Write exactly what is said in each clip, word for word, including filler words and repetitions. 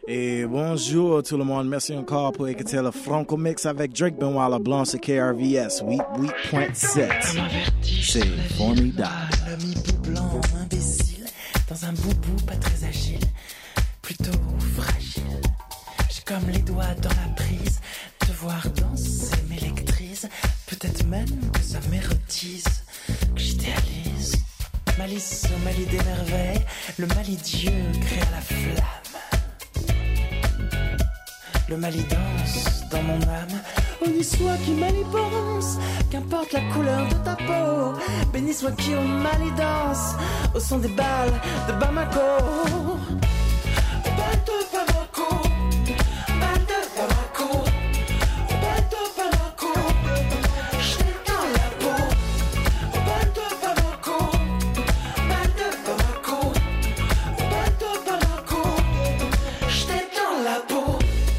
Et bonjour tout le monde, merci encore pour écouter le Franco Mix avec Drake Benoît LeBlanc sur K R V S huit huit point sept. C'est formidable. Le mi-bout blanc, imbécile, dans un boubou pas très agile, plutôt fragile. J'ai comme les doigts dans la prise, te voir danser m'électrise, peut-être même que ça m'érotise, que j'idéalise. Malice au Mali des merveilles, le Mali Dieu créa la flamme. Le Mali danse dans mon âme. Honni soit qui mal y pense, qu'importe la couleur de ta peau. Béni soit qui au Mali danse, au son des balles de Bamako. Balle de Bamako, balle de Bamako, balle de Bamako, j'étais dans la peau. Balle de Bamako, balle de Bamako, balle de Bamako, j'étais dans la peau.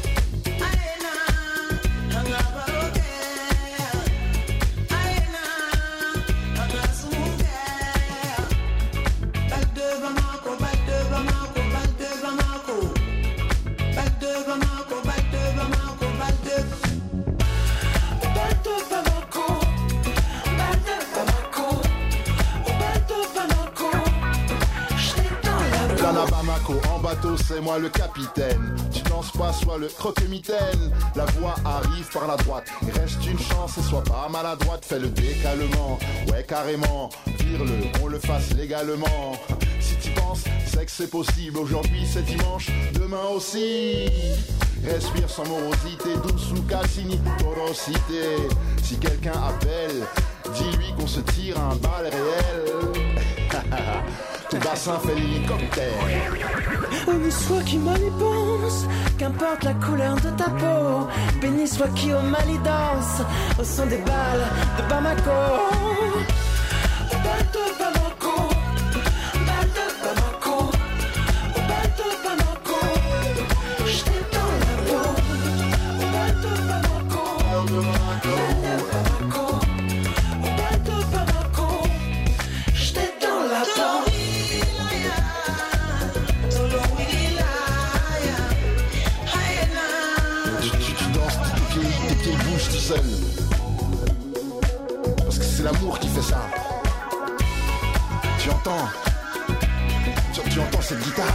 En bateau, c'est moi le capitaine. Tu danses pas, sois le croque-mitaine. La voix arrive par la droite. Il reste une chance et sois pas maladroite. Fais le décalement, ouais carrément. Vire-le, on le fasse légalement. Si tu penses, c'est que c'est possible. Aujourd'hui c'est dimanche, demain aussi. Respire sans morosité, douce ou Cassini, torosité. Si quelqu'un appelle, dis-lui qu'on se tire un bal réel. Ton bassin fait l'hélicoptère. Honni soit qui mal y pense, qu'importe la couleur de ta peau. Béni soit qui au Mali danse, au son des balles de Bamako. Balle de Bamako, balle de Bamako, balle de Bamako, j'étais dans la peau. Balle de Bamako, balle de Bamako, balle de Bamako, j'étais dans la peau. Tout seul. Parce que c'est l'amour qui fait ça. Tu entends tu, tu entends cette guitare.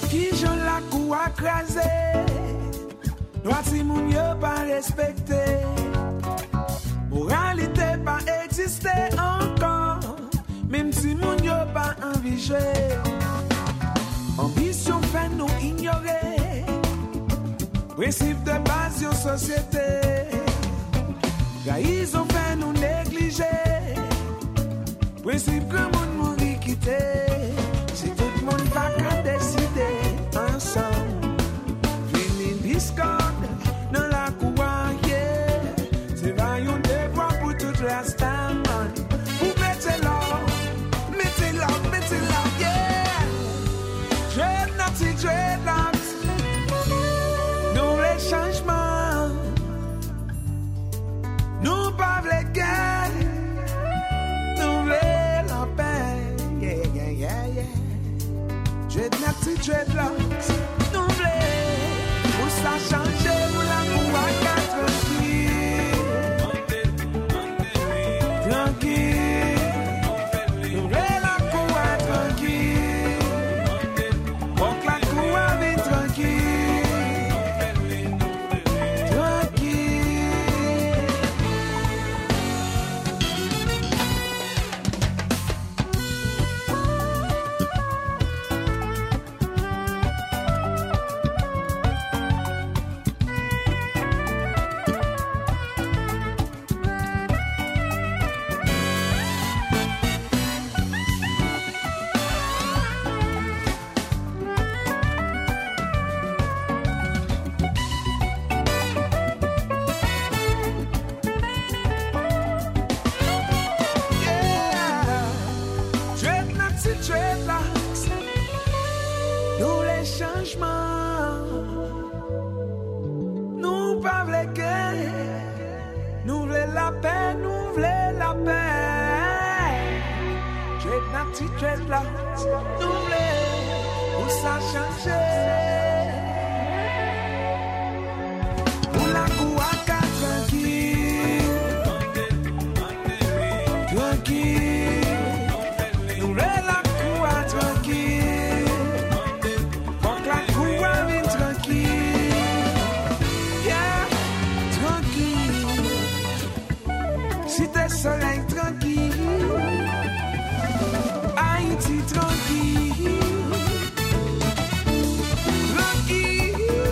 Qui j'en la cou à craser, droit si moun yo pas respecté, moralité pas existé encore, même si moun yo pas envigé. Ambition fait nous ignorer, principe de base de société. Ils ont fait nous négliger, principe que moun mouri quitter. Si tout le monde va qu'à décider ensemble, fini discorde dans la cour, yeah. C'est vaillant devoir pour toute la stamane. Vous mettez l'or, mettez l'or, mettez l'or, yeah. Dreadnoughts, dreadnoughts, nous les changements, nous pas les guerres, nous les la paix, yeah, yeah, yeah, yeah. Dreadnoughts, dreadlocks, nous les, pour ça changer, pour la cour à tranquille, tranquille, nous les la cour à tranquille, pour que la cour à vite tranquille, tranquille. Dreadnoughts et dreadlocks, nous les changements, nous pas les guerres, nous voulons la paix, nous voulons la paix. Dreadnoughts et dreadlocks, nous voulons, pour ça changer, pour la cour à quatre tranquille, tranquille. Nous la cour à tranquille, pour que la cour à vite tranquille, yeah, tranquille. Si t'es soleil tranquille, Haïti tranquille, tranquille.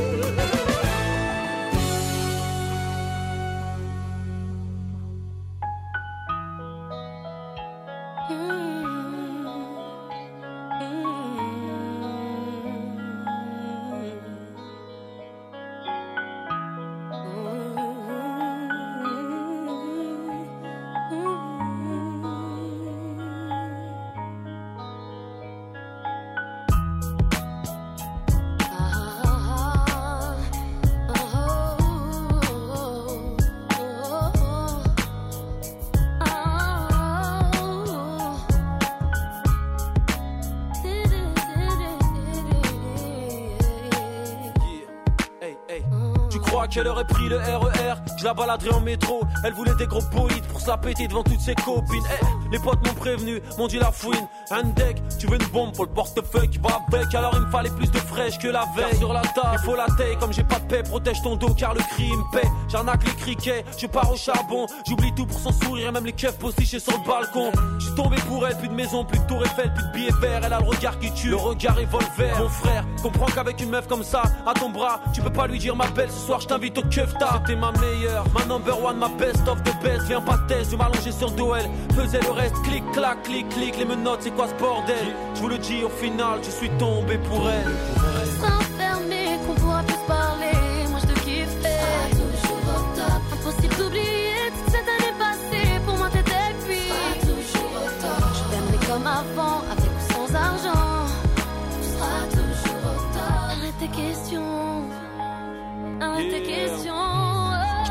qu'elle aurait pris le R E R. Je la baladerai en métro. Elle voulait des gros bolides pour se la péter devant toutes ses copines. Hey, les potes m'ont prévenu, m'ont dit la fouine. Un deck, tu veux une bombe pour le portefeuille qui va avec. Alors il me fallait plus de fraîche que la veille. Sur la table, il faut la taille. Comme j'ai pas de paix, protège ton dos car le crime paie. J'arnaque les criquets, je pars au charbon. J'oublie tout pour son sourire et même les keufs postichés sur le balcon. J'suis tombé pour elle, plus de maison, plus de tour Eiffel, plus de billets verts. Elle a le regard qui tue, le regard revolver. Mon frère, comprends qu'avec une meuf comme ça, à ton bras, tu peux pas lui dire ma belle, ce soir je t'invite au keufta. C'était ma meilleure, ma number one, ma best of the best. Viens pas de test, je m'allonger sur le dos, elle faisait le reste. Clic, clac, clic, clic, les menottes, c'est quoi ce bordel? Je vous le dis, au final, je suis tombé pour elle. S'enfermer, qu'on pourra plus parler, moi je te kiffais. Toujours au top, impossible d'oublier toute cette année passée. Pour moi t'étais puis toujours au top. Je t'aimerais comme avant, avec ou sans argent. Tu seras toujours au top. Arrête tes questions, arrête tes questions.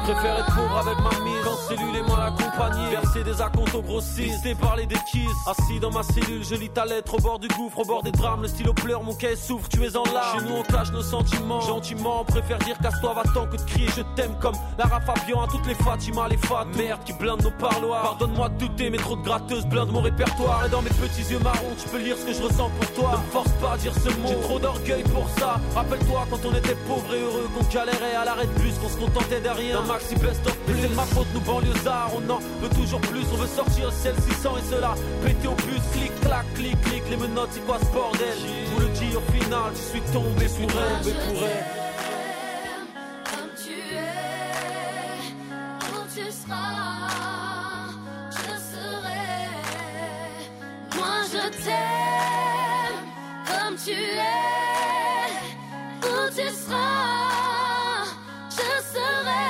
Préfère être pauvre avec ma mise, quand cellule et mal accompagné. Verser des acomptes au grossiste, pisté parler des kisses. Assis dans ma cellule, je lis ta lettre au bord du gouffre, au bord des drames. Le stylo pleure, mon cahier souffre, tu es en larmes. Chez nous on cache nos sentiments, gentiment. On préfère dire casse-toi, va-t'en que de crier je t'aime comme Lara Fabian à toutes les Fatima, les fat. Merde qui blinde nos parloirs. Pardonne-moi de douter, mais trop de gratteuses blindent mon répertoire. Et dans mes petits yeux marrons, tu peux lire ce que je ressens pour toi. Ne me force pas à dire ce mot, j'ai trop d'orgueil pour ça. Rappelle-toi quand on était pauvres et heureux, qu'on galérait à l'arrêt de bus, qu'on se contentait de rien. Un maxi best of plus, c'est de ma faute, nous banlieusards. On en veut toujours plus, on veut sortir ciel six cents et cela. Péter au bus, clic, clac, clic, clic. Les menottes, c'est quoi ce bordel? Vous le dis au final, je suis tombé pour elle, mais pour elle. Comme tu es, où tu seras, je serai. Moi je t'aime, comme tu es, où tu seras, je serai.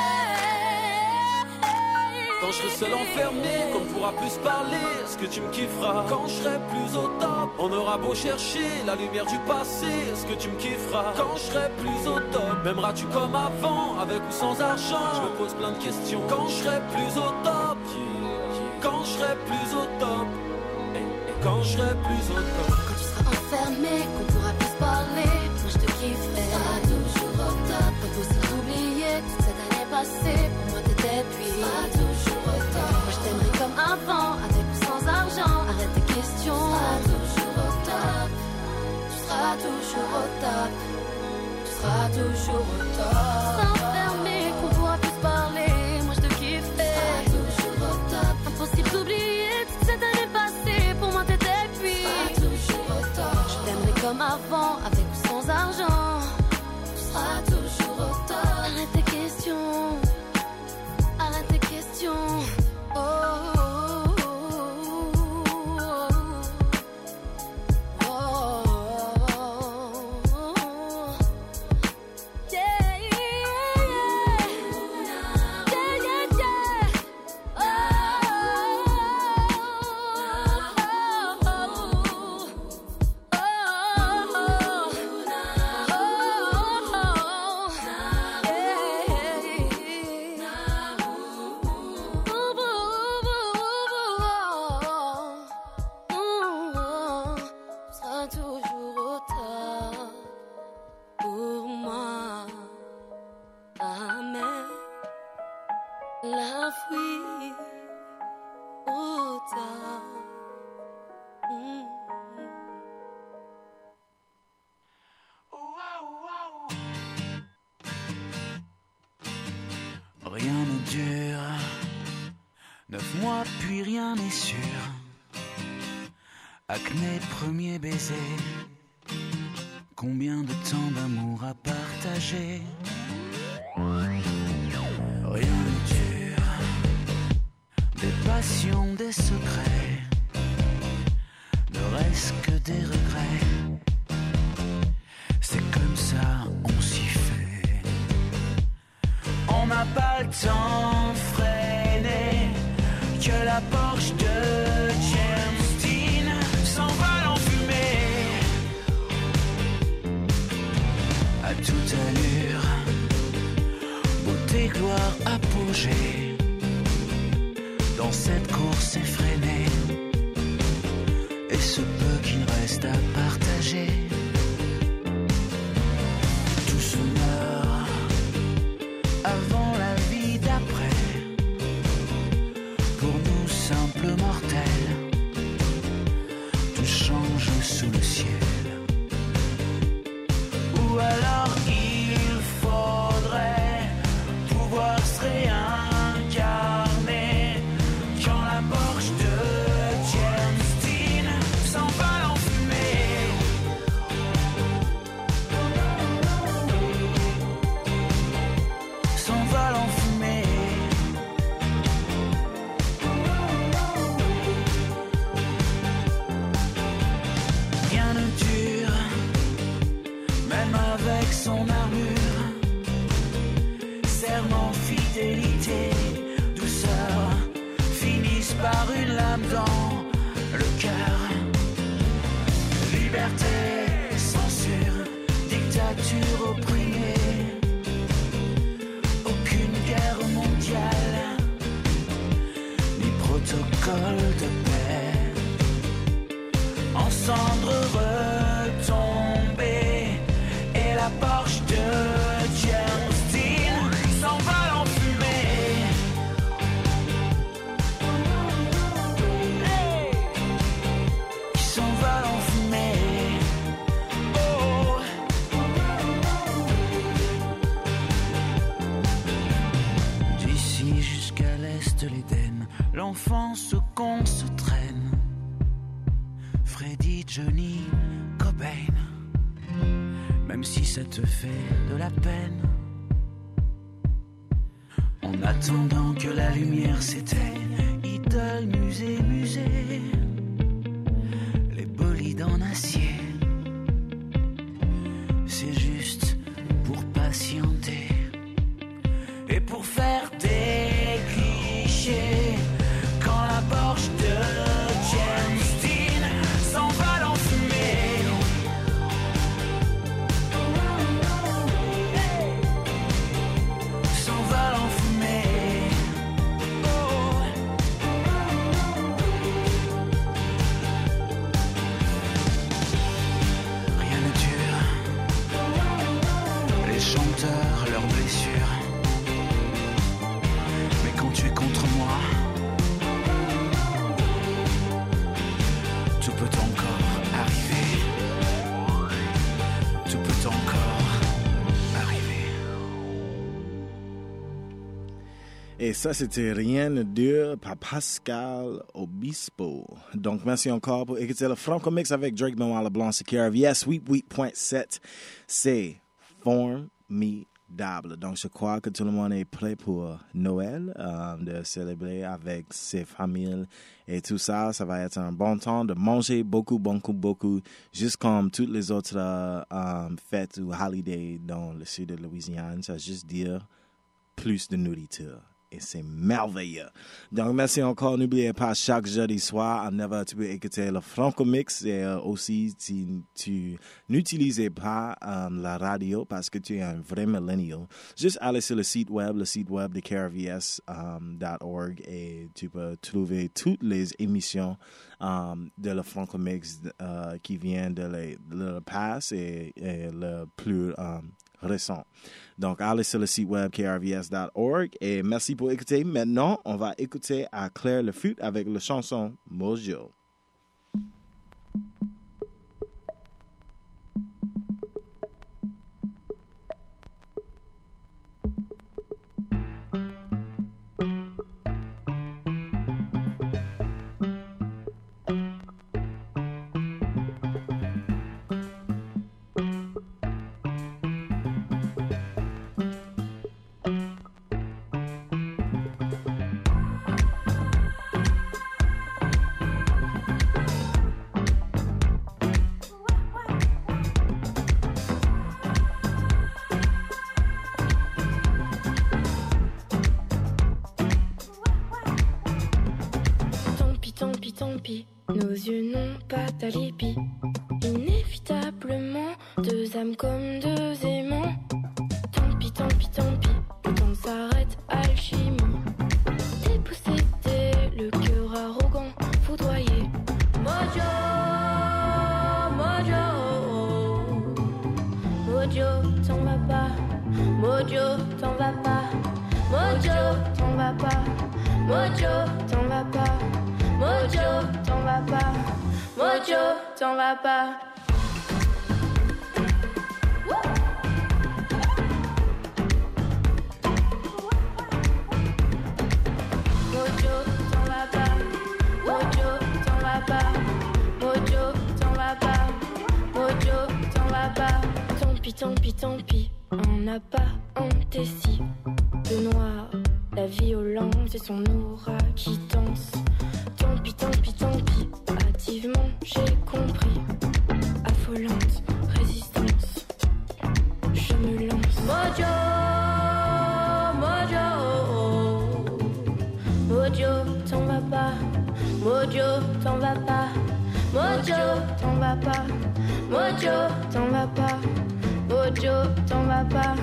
Quand je serai seul enfermé, qu'on ne pourra plus se parler, est-ce que tu me kifferas? Quand je serai plus au top, on aura beau chercher la lumière du passé, est-ce que tu me kifferas? Quand je serai plus au top, m'aimeras-tu comme avant, avec ou sans argent? Je me pose plein de questions. Quand je serai plus au top, quand je serai plus au top, quand je serai plus au top. Quand tu seras enfermé, qu'on pourra plus se parler, moi je te kifferai. Tu seras toujours au top. Impossible d'oublier toute cette année passée, pour moi t'étais puis. Tu seras toujours au top. Moi je t'aimerai comme avant, avec ou sans argent. Arrête tes questions. Tu seras toujours au top. Tu seras toujours au top. Tu seras toujours au top. Tu seras enfermé, qu'on pourra plus se parler, moi je te kifferai. Tu seras toujours au top. Impossible d'oublier toute cette année passée, pour moi t'étais puis. Tu seras toujours au top. Je t'aimerai comme avant, avec ou sans argent. Tu seras toujours au top. Arrête tes questions. Arrête tes questions. Oh, oh, oh, oh, oh. Yeah, yeah, yeah. Yeah, yeah, yeah. Oh, oh, oh, sera toujours au top pour moi. Amen. La fouille au top. Mm. Rien ne dure, neuf mois puis rien n'est sûr. Acné, premier baiser, combien de temps d'amour à partager. Rien ne dure, des passions, des secrets, ne reste que des regrets. C'est comme ça, on s'y fait. On n'a pas le temps de freiner, que la Porsche de James Dean s'envole en fumée. À toute allure, beauté, gloire, apogée, dans cette course effrénée, et ce peu qu'il reste à partager. Tout se meurt avant la vie d'après. Pour nous simples mortels, tout change sous le ciel. Ou alors il faudrait pouvoir se réincarner quand la Porsche de James Dean s'envole en fumée. S'envole en fumée. Rien ne dure, même avec son armure. Serment, fidélité, douceur, finissent par une lame dans le cœur. Liberté, censure, dictature opprimée. Aucune guerre mondiale l'école de paix, en cendres retombées, et la Porsche de James Dean s'envole en fumée. Hey, qui s'envole en fumée. Oh. D'ici jusqu'à l'est de l'Éden, l'enfance qu'on se traîne. Freddy, Johnny, Cobain. Même si ça te fait de la peine. En attendant que la lumière s'éteigne, idole, musée, musée. Les bolides en acier. C'est juste pour patienter. Et pour faire des clichés. Quand la Porsche de James Dean s'envole en fumée. S'envole en fumée. Oh. Rien ne dure. Les chanteurs, leurs blessures. Mais quand tu es contre moi, tout peut encore arriver. Tout peut encore arriver. Et ça, c'était Rien ne dure par Pascal Obispo. Donc, merci encore pour écouter le Franco Mix avec Drake Benoit Leblanc sur K R V S huit huit point sept. C'est formidable. Donc, je crois que tout le monde est prêt pour Noël, euh, de célébrer avec ses familles et tout ça. Ça va être un bon temps de manger beaucoup, beaucoup, beaucoup, juste comme toutes les autres euh, fêtes ou holidays dans le sud de Louisiane. Ça veut juste dire plus de nourriture. Et c'est merveilleux. Donc, merci encore. N'oubliez pas, chaque jeudi soir, à neuf heures, tu peux écouter le Franco Mix. Et euh, aussi, tu, tu n'utilisais pas euh, la radio parce que tu es un vrai millennial. Juste aller sur le site web, le site web de K R V S dot org um, et tu peux trouver toutes les émissions um, de le Franco Mix uh, qui viennent de le, de le passé et, et le plus um, récent. Donc, allez sur le site web K R V S dot org et merci pour écouter. Maintenant, on va écouter à Claire Le Fut avec la chanson Mojo. Nos yeux n'ont pas d'alibi. Inévitablement, deux âmes comme deux aimants. Tant pis, tant pis, tant pis, le temps s'arrête, alchimie. Dépossédé, le cœur arrogant, foudroyé. Mojo, Mojo, Mojo, t'en vas pas. Mojo, t'en vas pas. Mojo, t'en vas pas. Mojo, t'en vas pas. Mojo, t'en vas pas. Mojo, t'en vas pas. Mojo, t'en vas pas. Mojo, t'en vas pas. Mojo, t'en vas pas. Mojo, t'en vas pas. Tant pis, tant pis, tant pis. On n'a pas un tessie. Le noir, la violence et son aura qui danse. Tant pis, tant pis, tant pis, hâtivement j'ai compris. Affolante résistance, je me lance. Mojo, Mojo, Mojo, t'en vas pas. Mojo, t'en vas pas. Mojo, t'en vas pas. Mojo, t'en vas pas. Mojo, t'en vas pas.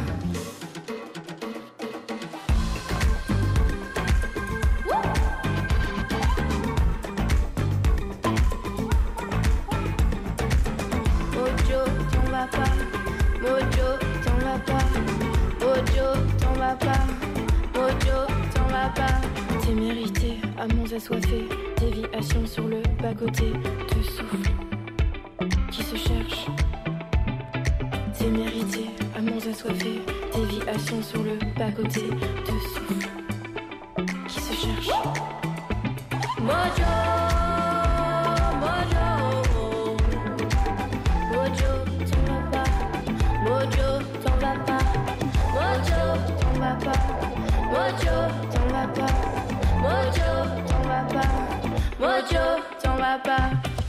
vas pas. Mojo, t'en vas pas. T'es mérité, amants assoiffés. Déviation sur le bas-côté. Te souffle qui se cherche. C'est mérité, amants assoiffés. Déviation sur le bas-côté. Te souffle qui se cherche. Mojo, Mojo, Mojo, t'en vas pas. Mojo, t'en vas pas. Mojo, t'en vas pas. Mojo, t'en vas pas. Mojo, t'en vas pas. Mojo, t'en vas pas.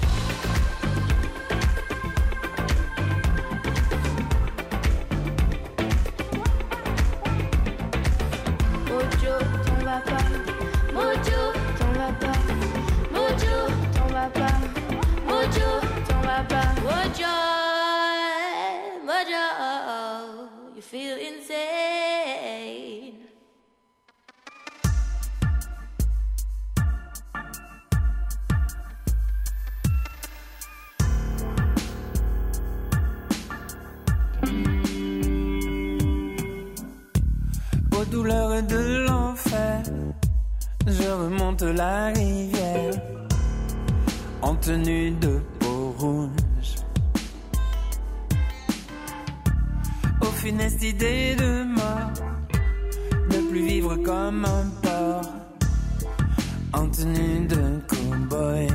Mojo, t'en vas pas. Mojo, t'en vas pas. Mojo, t'en vas pas. Mojo, t'en vas pas. Mojo, Mojo, you feel insane. Aux douleurs de l'enfer, je remonte la rivière en tenue de peau rouge. Aux funestes idées de mort, ne plus vivre comme un porc en tenue de cow-boy.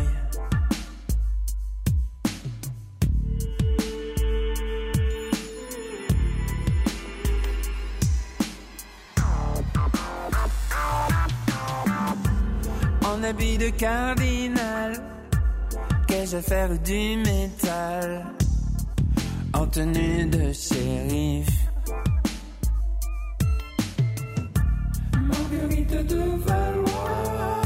En habit de cardinal, qu'ai-je faire du métal en tenue de shérif? Marguerite de Valois.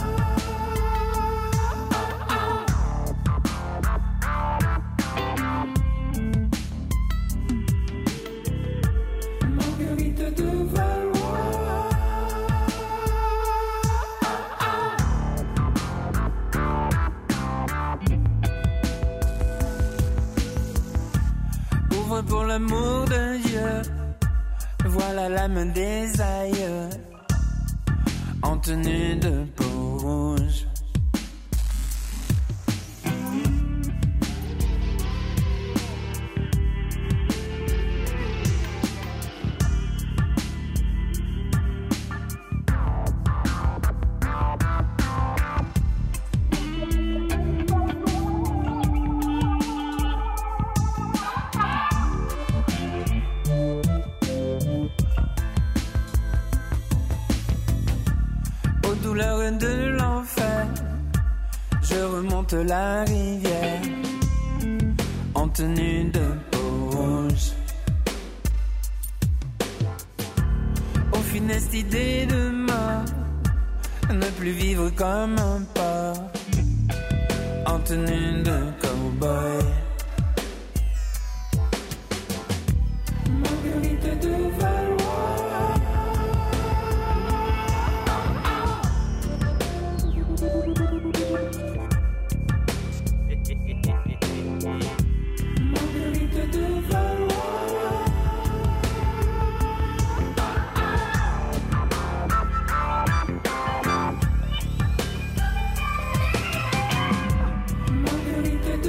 Marguerite de Valois. Ouvre pour l'amour de Dieu, voilà l'âme des aïeux en tenue de peau rouge. Aux douleurs de l'enfer, je remonte la rivière en tenue de peau rouge. Aux funestes idées de mort, ne plus vivre comme un porc en tenue de cow-boy. Marguerite de Valois. Marguerite de Valois. Marguerite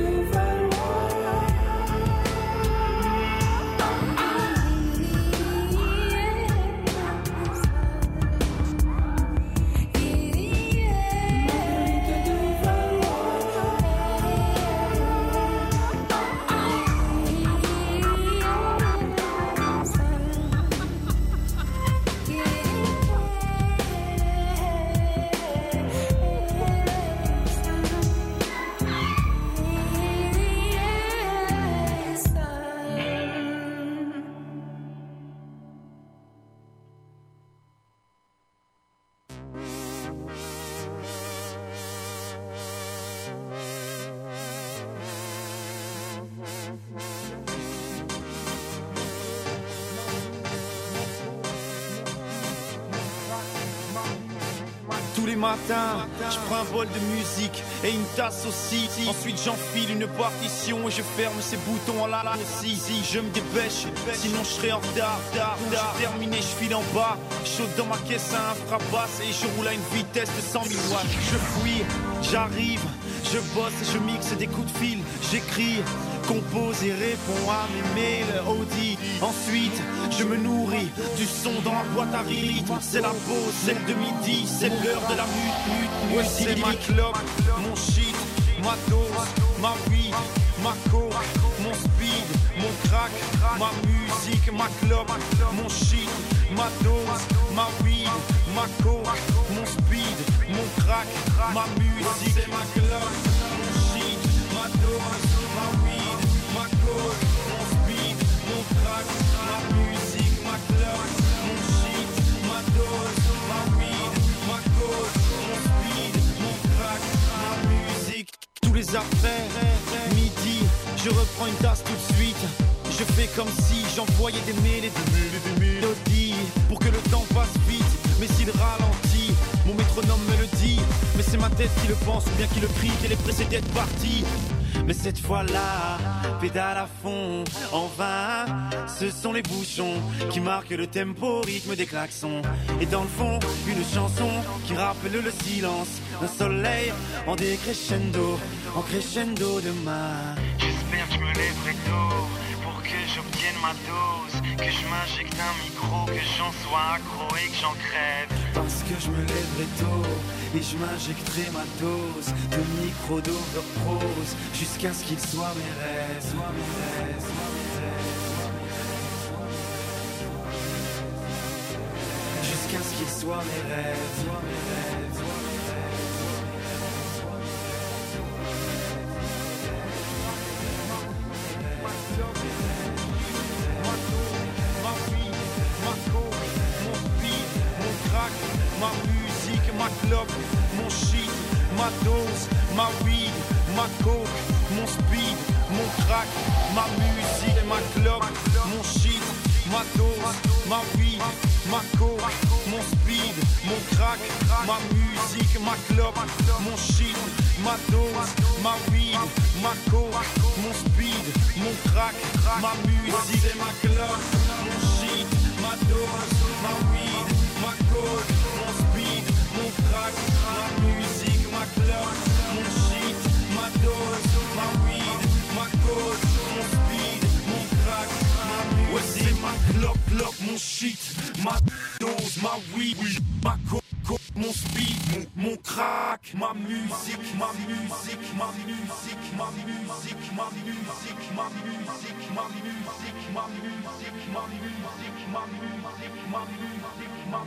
les matins, je prends un bol de musique et une tasse aussi. Ensuite j'enfile une partition et je ferme ces boutons en la la aussi. Si je me dépêche, sinon je serai en retard. Tard, tard. J'ai terminé, je file en bas, chaud dans ma caisse à infrabasse et je roule à une vitesse de cent mille watts. Je fuis, j'arrive, je bosse et je mixe des coups de fil. J'écris, compose et réponds à mes mails Audi. Ensuite, je me nourris du son dans la boîte à rythme. C'est la pause, celle de midi, c'est l'heure de la mute, mute, mute. C'est ma clope, mon shit, ma dose, ma weed, ma coke, mon speed, mon crack, ma musique, ma clope, mon shit, ma dose, ma weed, ma coke, mon speed, mon crack, ma musique. C'est ma clope, mon shit, ma dose, ma weed, ma coke, mon speed, mon crack, ma musique, ma clope, mon shit, ma dose, ma weed, ma coke, mon speed, mon crack, ma musique. Tous les après, midi, je reprends une tasse tout de suite. Je fais comme si j'envoyais des mails et des mélodies pour que le temps passe vite. Mais s'il ralentit, mon métronome me le dit. Mais c'est ma tête qui le pense ou bien qui le crie qu'elle est pressée d'être partie. Mais cette fois-là, pédale à fond, en vain. Ce sont les bouchons qui marquent le tempo, rythme des klaxons. Et dans le fond, une chanson qui rappelle le silence d'un soleil en décrescendo, en crescendo de ma. J'espère que je me lèverai tôt pour que j'obtienne ma dose, que je m'injecte un micro, que j'en sois accro et que j'en crève. Parce que je me lèverai tôt et je m'injecterai ma dose de micro d'overdose jusqu'à ce qu'il soit mes rêves, soit mes rêves, soit mes rêves, jusqu'à ce qu'il soit mes rêves, soit mes rêves, soit mes rêves. Ma musique, ma clope, mon shit, ma dose, ma weed, ma coke, mon speed, mon crack, ma musique, ma clope, mon shit, ma dose, ma weed, ma coke, mon speed, mon crack, ma musique, ma clope, mon shit, ma dose, ma weed, ma coke, mon speed, mon crack, ma musique, c'est ma clope, mon shit, ma dose, ma weed, ma coke, mon speed, mon crack, ma musique, ma clope, mon shit, ma dose, ma weed, ma coke, mon speed, mon crack, ma musique. Ouais, c'est ma clope, clope, mon shit, ma dose, ma weed, ma coke, mon speed, mon, mon crack, ma musique, ma musique, ma musique, ma musique, ma musique, ma musique, ma musique, ma musique, ma musique, ma musique, ma musique, ma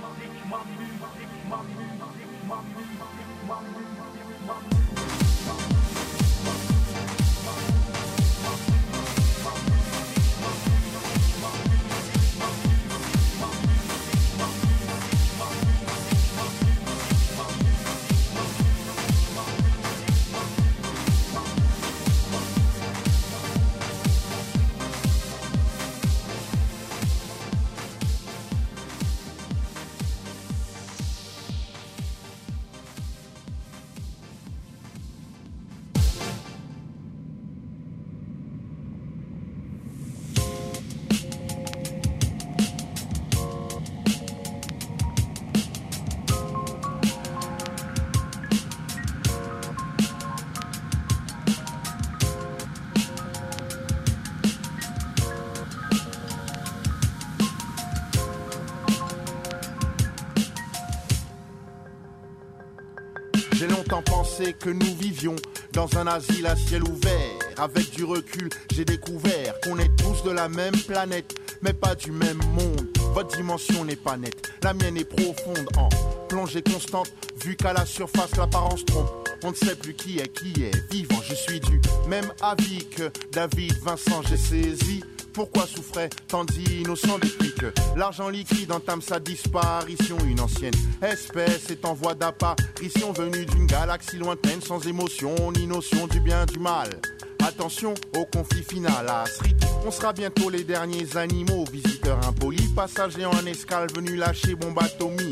J'ai longtemps pensé que nous vivions dans un asile à ciel ouvert. Avec du recul, j'ai découvert qu'on est tous de la même planète, mais pas du même monde. Votre dimension n'est pas nette, la mienne est profonde en plongée constante. Vu qu'à la surface l'apparence trompe, on ne sait plus qui est qui est vivant. Je suis du même avis que David Vincent, j'ai saisi pourquoi souffrait tant d'innocents depuis que l'argent liquide entame sa disparition. Une ancienne espèce est en voie d'apparition, venue d'une galaxie lointaine, sans émotion ni notion du bien du mal. Attention au conflit final à Srit. On sera bientôt les derniers animaux, visiteurs impolis, passagers en escale venus lâcher bombe atomique.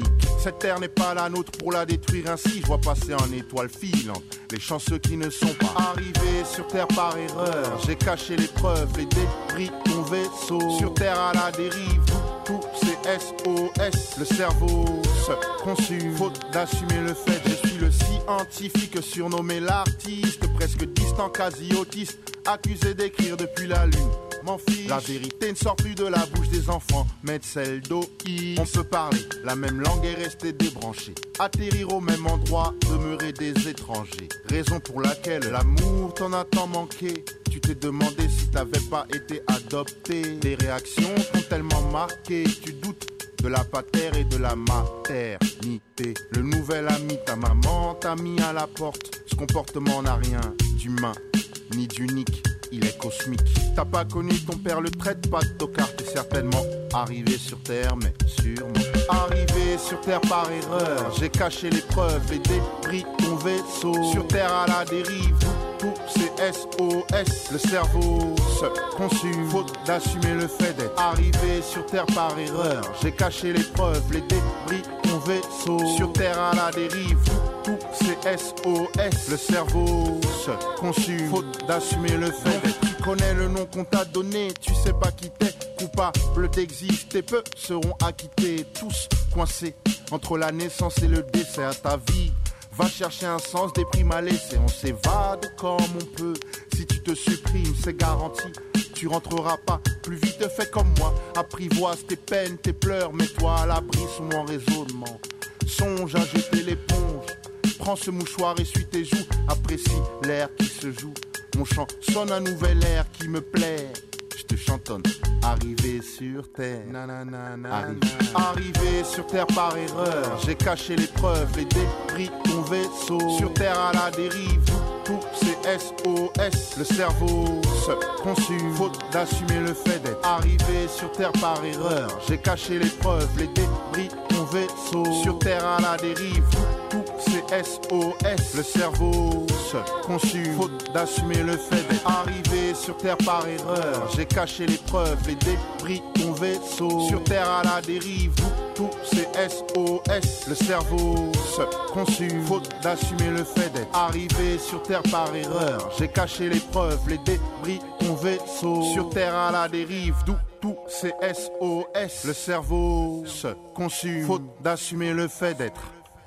Cette terre n'est pas la nôtre pour la détruire ainsi. Je vois passer en étoile filante les chanceux qui ne sont pas arrivés sur terre par erreur. J'ai caché les preuves, les débris de ton vaisseau. Sur terre à la dérive, tout c'est S O S. Le cerveau se consume, faute d'assumer le fait. Je suis le scientifique surnommé l'artiste, presque distant, quasi autiste, accusé d'écrire depuis la lune. M'en fiche. La vérité ne sort plus de la bouche des enfants, mais de celle d'O I. On peut parler, la même langue est restée débranchée. Atterrir au même endroit, demeurer des étrangers. Raison pour laquelle l'amour t'en a tant manqué. Tu t'es demandé si t'avais pas été adopté. Tes réactions t'ont tellement marqué, tu doutes de la patère et de la maternité. Le nouvel ami, ta maman t'a mis à la porte. Ce comportement n'a rien d'humain ni d'unique. Il est cosmique. T'as pas connu ton père, le traite pas de tocard. T'es certainement arrivé sur terre, mais sûrement arrivé sur terre par erreur. J'ai caché les preuves, les débris de ton vaisseau. Sur terre à la dérive, tout c'est S O S. Le cerveau se consume, faute d'assumer le fait d'être arrivé sur terre par erreur. J'ai caché les preuves, les débris de ton vaisseau. Sur terre à la dérive, tout c'est S O S. Le cerveau se consume, faute d'assumer le fait d'être. Tu connais le nom qu'on t'a donné, tu sais pas qui t'es. Coupable d'exister, peu seront acquittés. Tous coincés entre la naissance et le décès. À ta vie va chercher un sens, des primes à laisser. On s'évade comme on peut. Si tu te supprimes, c'est garanti, tu rentreras pas plus vite. Fais comme moi, apprivoise tes peines, tes pleurs. Mets-toi à l'abri sous mon raisonnement. Songe à jeter l'éponge. Prends ce mouchoir, essuie tes joues. Apprécie l'air qui se joue. Mon chant sonne un nouvel air qui me plaît. Je te chantonne, arrivé sur terre, Arrivé. arrivé sur terre par erreur. J'ai caché les preuves, les débris de ton vaisseau. Sur terre à la dérive, tout c'est S O S. Le cerveau se consume, faute d'assumer le fait d'être arrivé sur terre par erreur. J'ai caché les preuves, les débris de ton vaisseau. Sur terre à la dérive, tout c'est S O S. Le cerveau se consume, faute d'assumer le fait d'être arrivé sur terre par erreur. J'ai caché les preuves, les débris de ton vaisseau. Sur terre à la dérive, tout c'est S O S. Le cerveau se consume, faute d'assumer le fait d'être arrivé sur terre par erreur. J'ai caché les preuves, les débris de ton vaisseau. Sur terre à la dérive, d'où tout c'est S O S. Le cerveau se consume, faute d'assumer le fait d'être.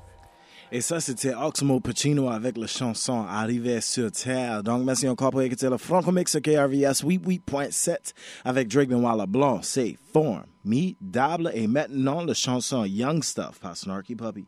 Et ça, c'était Oxmo Puccino avec la chanson Arrivé sur Terre. Donc, merci encore pour écouter le Franco Mix sur K R V S huit huit point sept avec Drake Benoît Leblanc. C'est formidable. Et maintenant, la chanson Young Stuff par Snarky Puppy.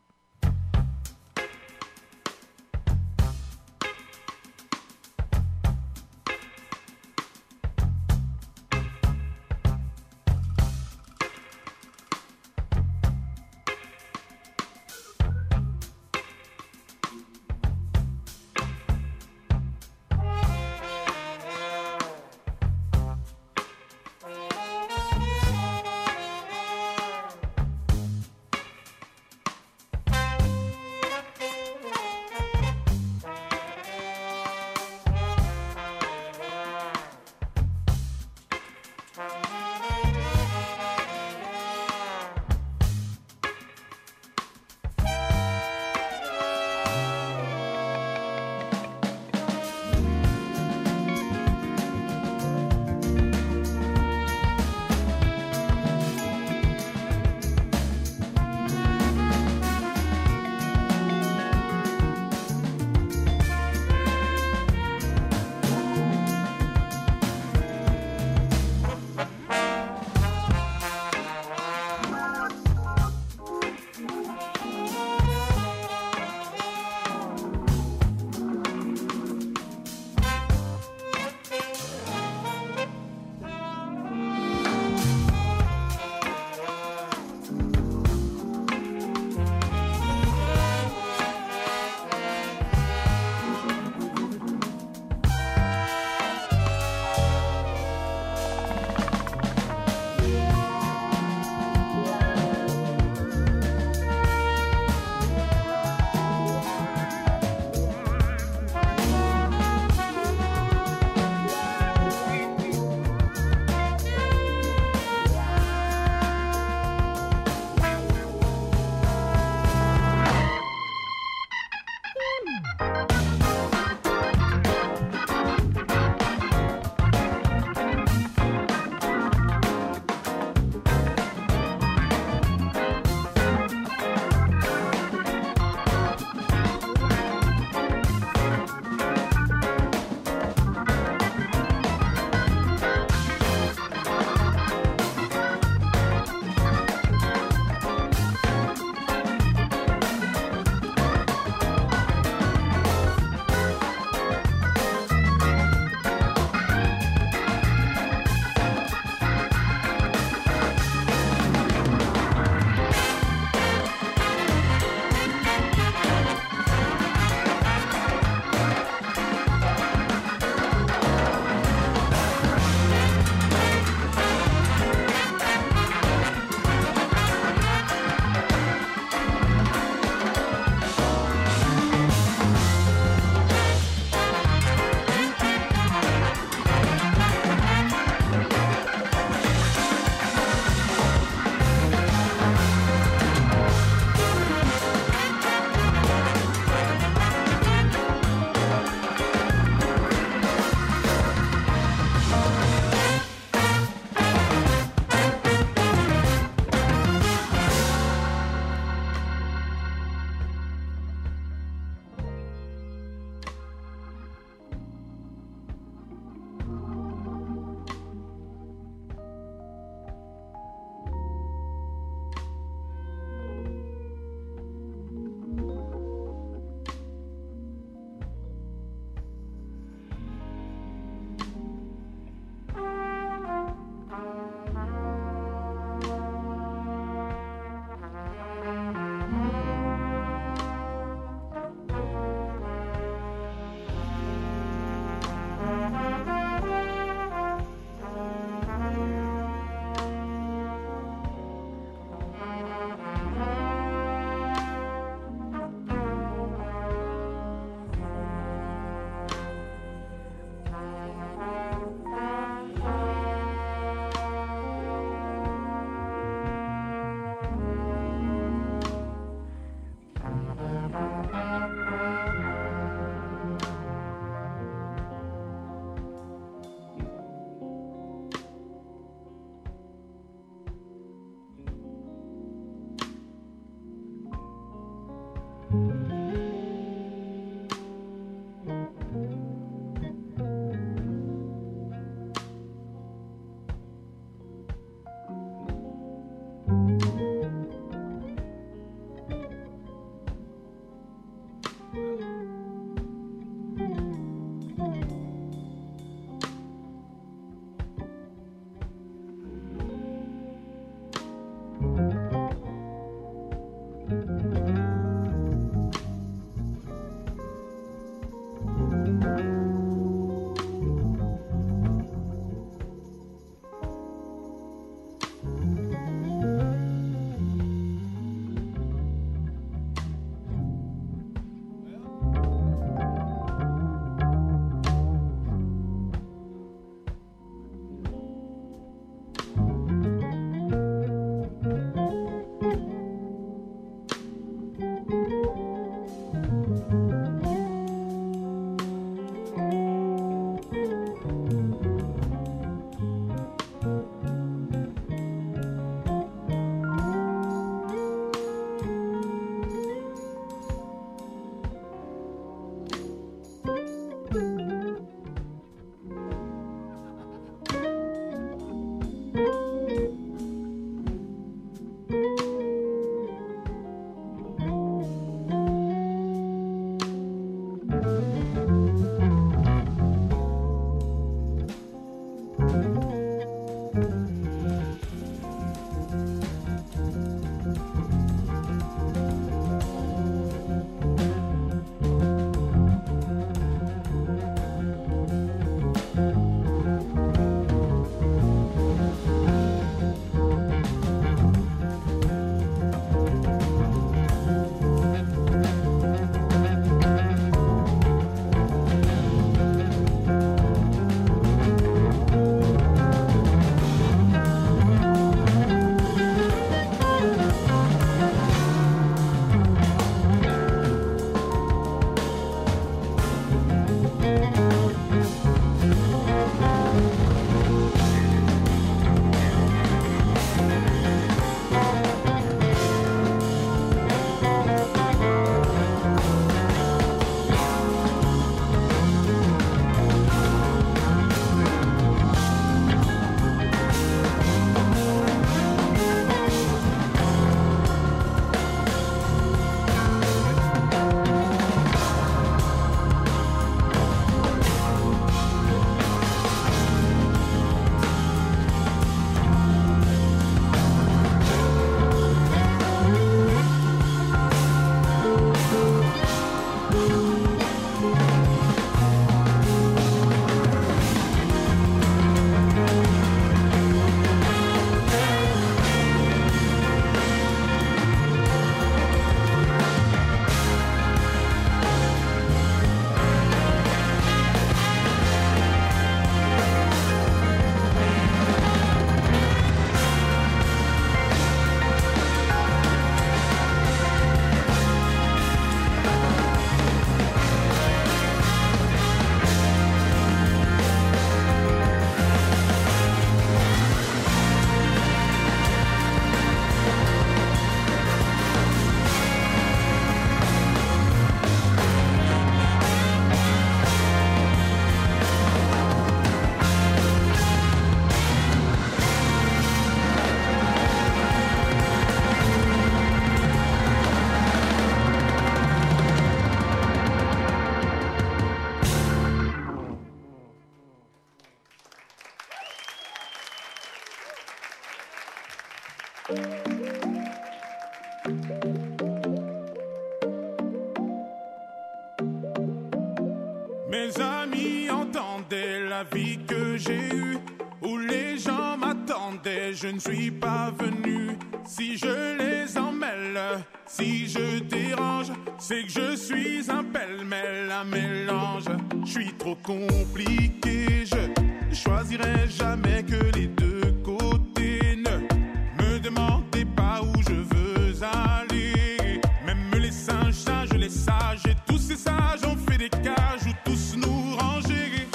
Mes amis entendaient la vie que j'ai eue, où les gens m'attendaient, je ne suis pas venu. Si je les emmêle, si je dérange, c'est que je suis un pêle-mêle, un mélange. Je suis trop compliqué, je choisirai jamais que les deux côtés. Ne me demandez pas où je veux aller. Même les singes, sages, les sages, et tous ces sages ont fait des cages où tous nous ranger.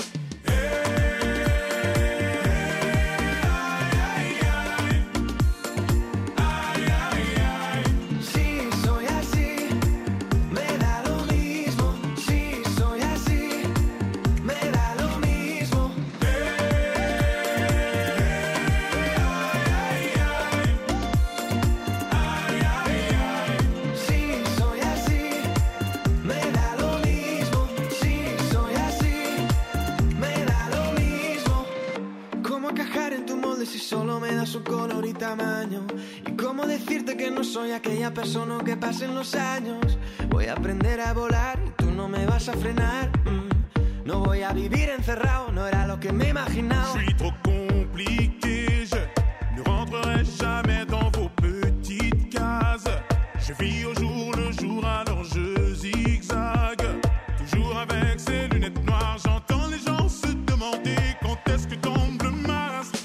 Si solo me das un color y tamaño. Y cómo decirte que no soy aquella persona que pasen los años. Voy a aprender a volar y tú no me vas a frenar. mm. No voy a vivir encerrado, no era lo que me imaginaba. Je suis trop compliqué, je ne rentrerai jamais dans vos petites cases. Je vis au jour le jour, alors je zigzague. Toujours avec ces lunettes noires, j'entends les gens se demander quand est-ce que tombe le masque.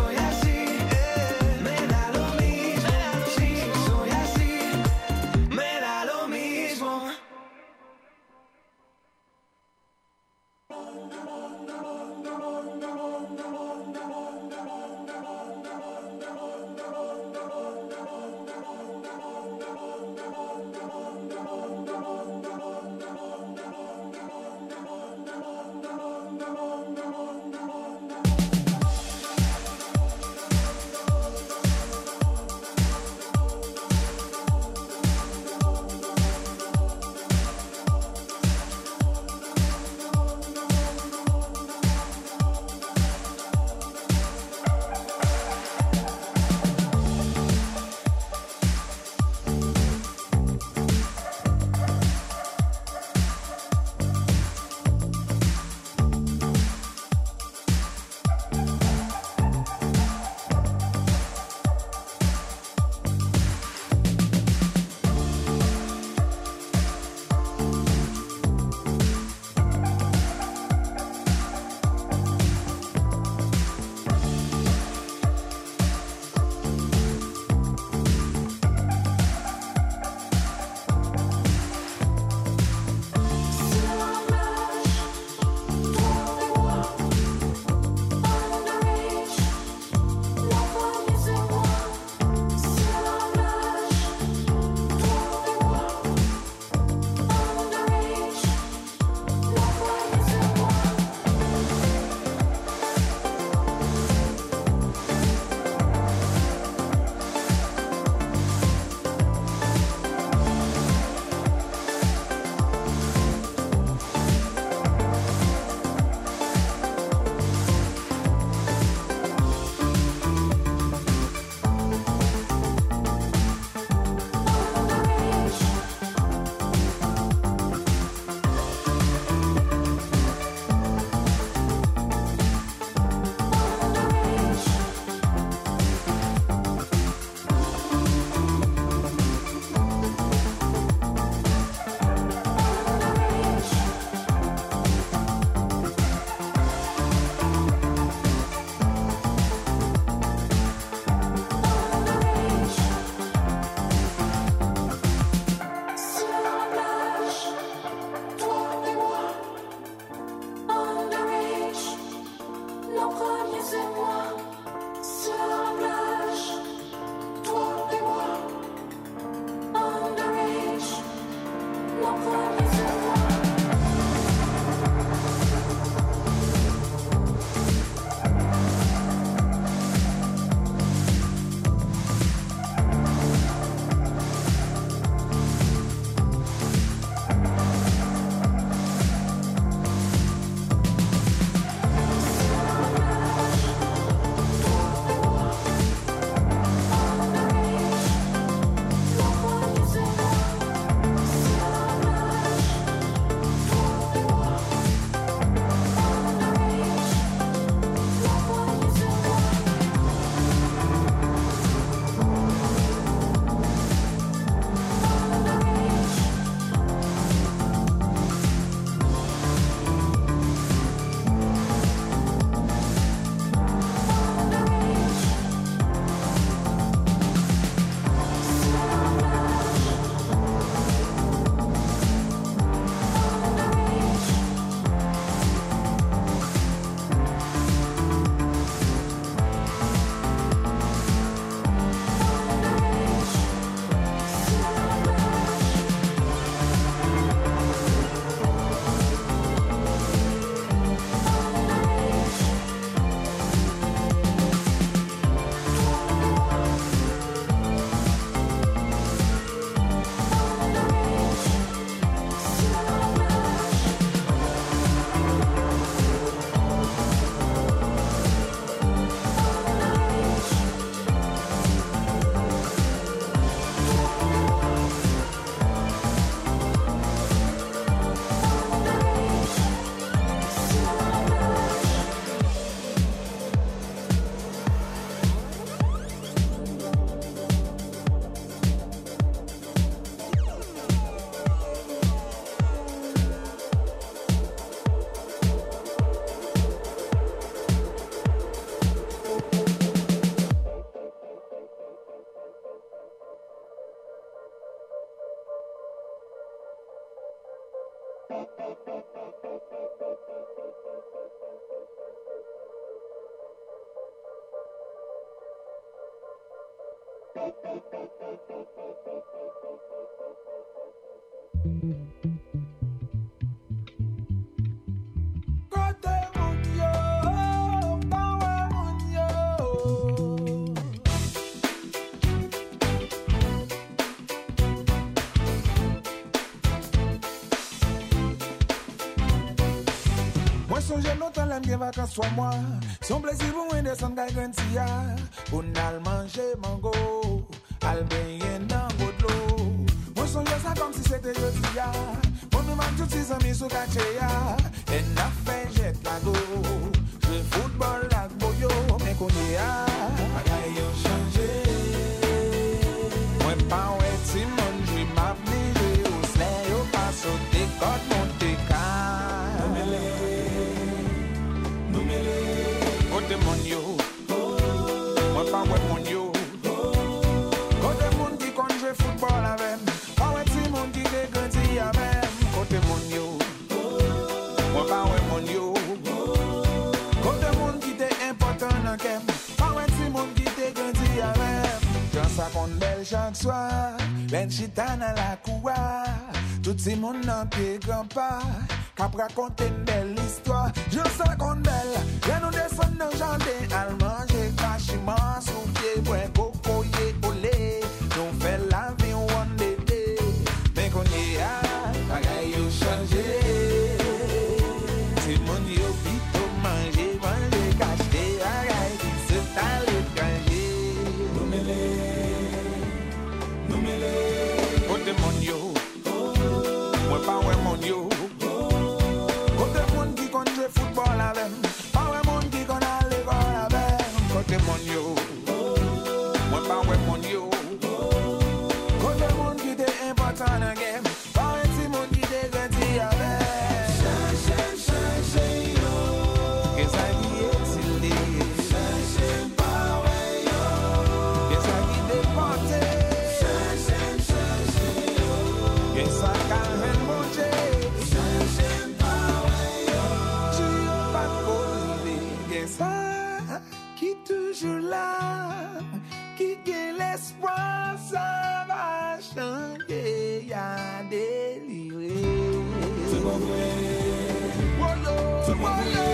Me premier c'est moi, sur la plage, toi et moi, underage, mon premier c'est moi. Vacances soit moi, son plaisir pour un descendre gagne gantia, pour n'al manger mango, al baigner dans l'eau. Moi songe ça comme si c'était jeudi ya, mon nous manque tous ses amis sous cacheya, et n'a fait jet la go, je football la boyo, mais qu'on y a, bagaille yo changé. Moi pas ouais Simon, je m'applique au slay, au passe au décode, monte car. Côté mon yo, moi pas ouais mon yo. Côté mon qui compte jouer football avec, pas ouais si mon qui fait grandir avec. Côté mon yo, moi pas ouais mon yo. Côté mon qui t'est important dans kem, pas ouais si mon qui t'est grandir avec. Quand ça compte belle chaque soir, ben chita dans la cour, tout ces monde dans pied grand pas. Cap raconter une belle histoire, je sais qu'on belle. Viens nous descendre dans le jardin, al manger cachement sous pied, boire coco yé olé. Nous fait la vie one day day, mais qu'on y a, bagaille yo changé. C'est mon yo vite manger, manger caché, bagaille qui se t'a l'étranger. Nous mêlés, nous mêlés. Côté mon yo, moi pas ouais mon yo. Football avec, pas un monde qui connaît l'école. qui toujours là, qui gagne l'espoir, ça va changer, y'a délivré. C'est pas vrai. C'est pas vrai.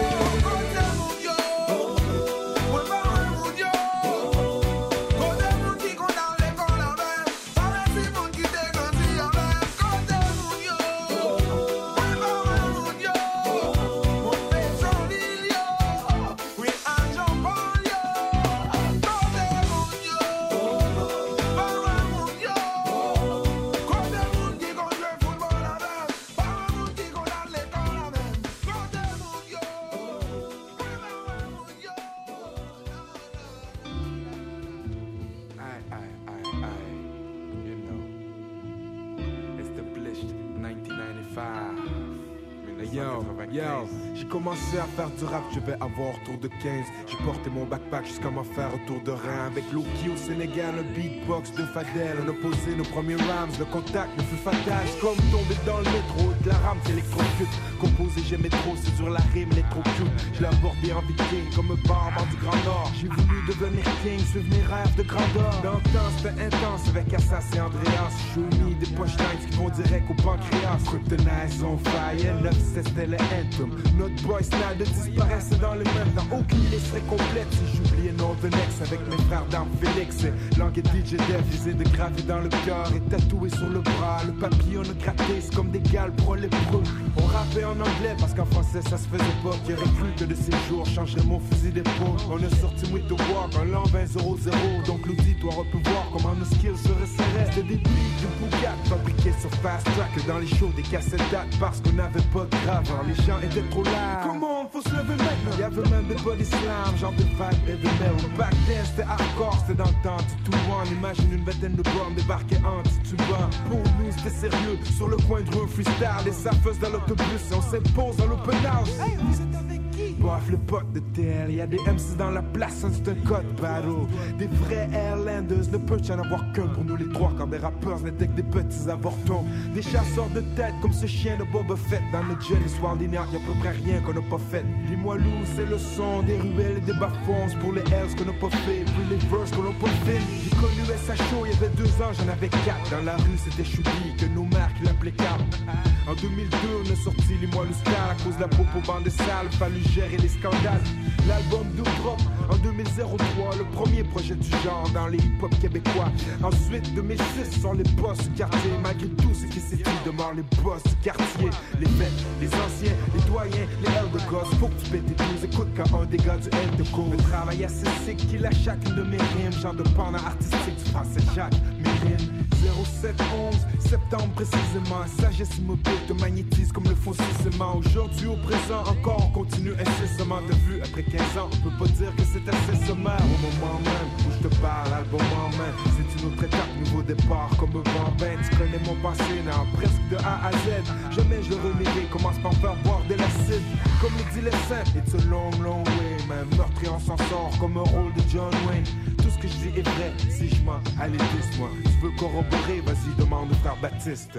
Yo, j'ai commencé à faire du rap, je vais avoir autour de quinze. J'ai porté mon backpack jusqu'à m'en faire un tour de rein. Avec Loki au Sénégal, un beatbox de Fadel. On a posé nos premiers rams, le contact le plus fatal. C'est comme tomber dans le métro, de la rame électrocute. Composé j'aimais trop, c'est sur la rime, elle est trop cute. Je l'ai abordé en viking, comme un barman du Grand Nord. J'ai voulu devenir king, suivre mes rêves de grandeur. Dans le temps c'était intense avec Assas et Andreas. J'ai mis des punchlines qui vont direct au pancréas. Kryptonite on fire, neuf c'était le anthem. Notre boy Snyder disparaissait dans les mêmes. Dans aucune liste serait complète si j'oubliais Norvenex avec mes frères d'armes Félix. Langue et D J Def, visé de gravé dans le cœur et tatoué sur le bras. Le papillon a gratté, c'est comme des gales pour les pros. On rappait en anglais parce qu'en français ça se faisait pas. Qui aurait cru que de ces jours changerait mon fusil d'épaule. On a sorti with the walk, un l'an vingt zéro zéro. Donc l'auditoire peut voir comment nos skills se resserraient. C'était des beats de Bugatti fabriqués sur fast track. Dans les shows des cassettes dates parce qu'on n'avait pas de grave. Alors les gens étaient trop là. Comment faut se lever maintenant? Y'avait même des body slam, genre de vibe heavy metal. Back then c'était hardcore, c'était dans le temps du tout one. Imagine une vingtaine de bornes débarquées anti-tuba. Pour nous c'était sérieux, sur le coin de rue freestyle. Les saffeuses dans l'autobus et on s'impose dans l'open house. Hey, vous êtes avec qui? Bof le pote de tel, y'a des M C dans la place, hein, c'est un code battle. Des vrais Airlanders, ne peut y en avoir qu'un pour nous les trois. Quand des rappeurs n'étaient que des petits avortons. Des chasseurs de tête comme ce chien de Boba Fett. Dans notre jeune histoire linéaire, y'a à peu près rien qu'on n'a pas fait. Dis-moi loup, c'est le son des ruelles et des bas-fonds. Pour les Hells qu'on n'a pas fait, puis les verses qu'on n'a pas fait. J'ai connu S H O, y'avait deux ans, j'en avais quatre. Dans la rue, c'était Choubi, que nos mères qui l'appelaient Cap. En deux mille deux, on a sorti les mois Luscal. À cause de la popo bande sale, fallu gérer les scandales. L'album de Drop en deux mille trois, le premier projet du genre dans les hip-hop québécois. Ensuite, deux mille six, sont les boss du quartier. Malgré tout ce qui s'est dit, demeure les boss du quartier. Les fêtes, les anciens, les doyens, les elder gods. Faut que tu pètes tes douze, écoute quand un des gars du N de Co. Le travail assez sick qu'il a chacune de mes rimes. Genre de pendant artistique du français Jacques, mes rimes. zéro sept onze, septembre précisément. Sagesse immobile te magnétise comme le fond ciment. Aujourd'hui au présent, encore on continue incessamment. T'as vu, après quinze ans, on peut pas dire que c'est assez sommaire. Au moment même où je te parle, album en main. C'est une autre étape, nouveau départ comme un bambin. Tu connais mon passé, non, presque de A à Z. Jamais je le renierai, commence par me faire boire de l'acide. Comme le dit les saints, it's a long, long way. Même meurtrier on s'en sort comme un rôle de John Wayne. Tout ce que je dis est vrai, si je mens, allez dis-moi. Tu veux corroborer, vas-y demande au frère Baptiste.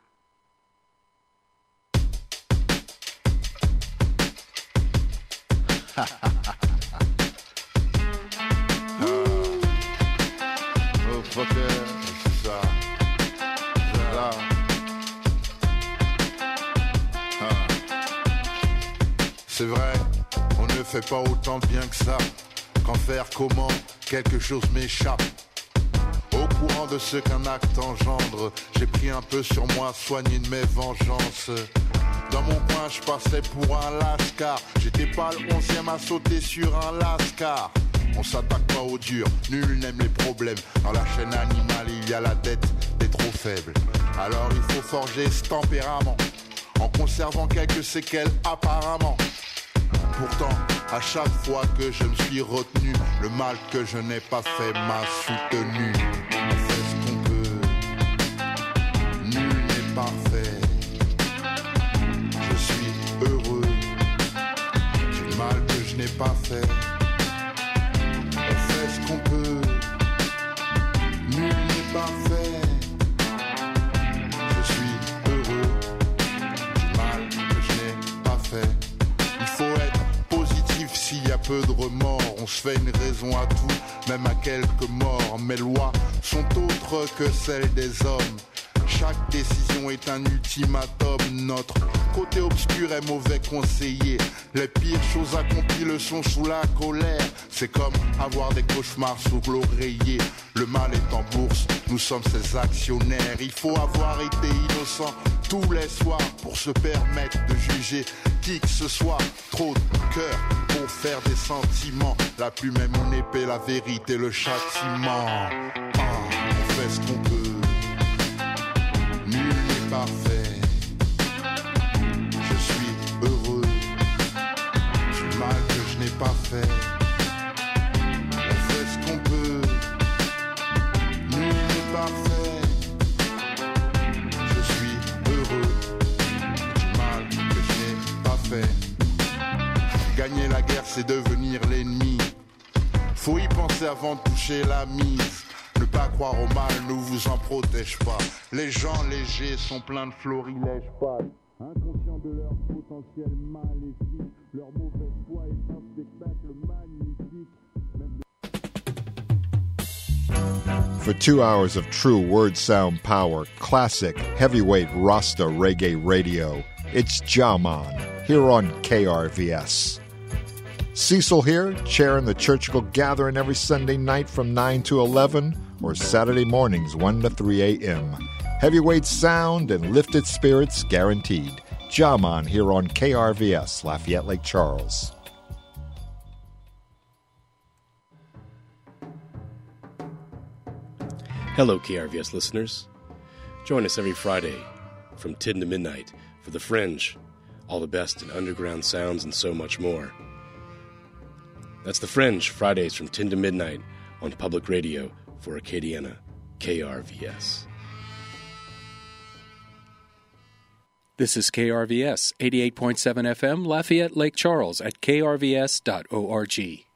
Oh fucker, c'est ça. C'est là. Ah. C'est vrai, on ne fait pas autant de bien que ça. Qu'en faire comment, quelque chose m'échappe. Au courant de ce qu'un acte engendre, j'ai pris un peu sur moi, soigné de mes vengeances. Dans mon coin, je passais pour un lascar. J'étais pas le onzième à sauter sur un lascar. On s'attaque pas au dur, nul n'aime les problèmes. Dans la chaîne animale, il y a la dette des trop faibles. Alors il faut forger ce tempérament, en conservant quelques séquelles apparemment. Pourtant, à chaque fois que je me suis retenu, le mal que je n'ai pas fait m'a soutenu. On fait ce qu'on peut, nul n'est parfait. Je suis heureux du mal que je n'ai pas fait. On fait ce qu'on peut, nul n'est parfait. Je suis heureux du mal que je n'ai pas fait. Il faut être positif s'il y a peu de remords. On se fait une raison à tout, même à quelques morts. Mes lois sont autres que celles des hommes. Chaque décision est un ultimatum. Notre côté obscur est mauvais conseiller. Les pires choses accomplies le sont sous la colère. C'est comme avoir des cauchemars sous l'oreiller. Le mal est en bourse, nous sommes ses actionnaires. Il faut avoir été innocent tous les soirs pour se permettre de juger qui que ce soit. Trop de cœur pour faire des sentiments. La plume est mon épée, la vérité, le châtiment. Ah, on fait ce qu'on peut. Nul n'est parfait. Je suis heureux du mal que je n'ai pas fait. On fait ce qu'on peut. Nul n'est parfait. Je suis heureux du mal que je n'ai pas fait. Gagner la guerre, c'est devenir l'ennemi. Faut y penser avant de toucher la mise. Ne pas croire au mal ne vous en protège pas. Les gens légers sont pleins de florilèges pâles. Inconscients de leur potentiel maléfique. Leur mauvaise foi est un spectacle magnifique. For two hours of true word sound power, classic heavyweight Rasta reggae radio, it's Jaman here on K R V S. Cecil here, chairing the Churchill Gathering every Sunday night from nine to eleven or Saturday mornings one to three a.m. Heavyweight sound and lifted spirits guaranteed. Jaman here on K R V S, Lafayette Lake Charles. Hello, K R V S listeners. Join us every Friday from ten to midnight for The Fringe, all the best in underground sounds and so much more. That's The Fringe, Fridays from ten to midnight on Public Radio for Acadiana, K R V S. This is K R V S, eighty-eight point seven F M, Lafayette Lake Charles at k r v s dot org.